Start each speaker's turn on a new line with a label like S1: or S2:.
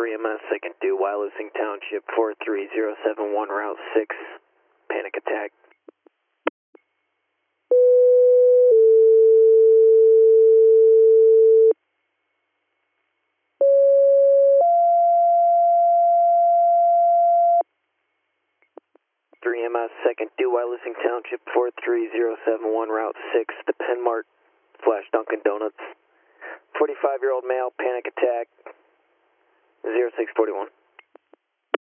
S1: 3MS, second due, Wyalusing Township, 43071, Route 6, panic attack. MS, second due, Wyalusing Township, 43071, Route 6, the Penmart / Dunkin' Donuts. 45-year-old male, panic attack, 0641.